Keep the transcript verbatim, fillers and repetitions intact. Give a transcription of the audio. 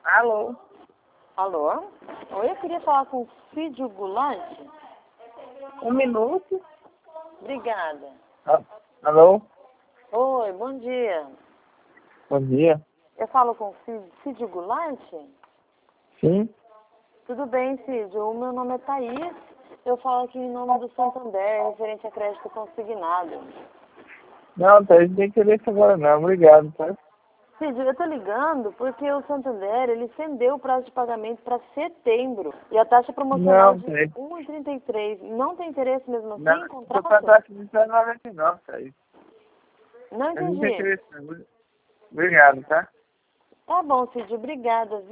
Alô? Alô? Oi, eu queria falar com o Cídio Goulart. Um minuto. Obrigada. Ah, alô? Oi, bom dia. Bom dia. Eu falo com o Cídio, Cídio Goulart? Sim? Tudo bem, Cídio. O meu nome é Thaís. Eu falo aqui em nome do Santander, referente a crédito consignado. Não, tá, a gente tem que ver isso agora não. Obrigado, tá? Cídio, eu tô ligando porque o Santander, ele estendeu o prazo de pagamento para setembro. E a taxa promocional Não, de tá. um vírgula trinta e três. Não tem interesse mesmo assim Não, em tô contrato? pra taxa de noventa e nove, tá aí. Não A gente tem que entendi. ver isso não. Obrigado, tá? Tá bom, Cídio. Obrigada.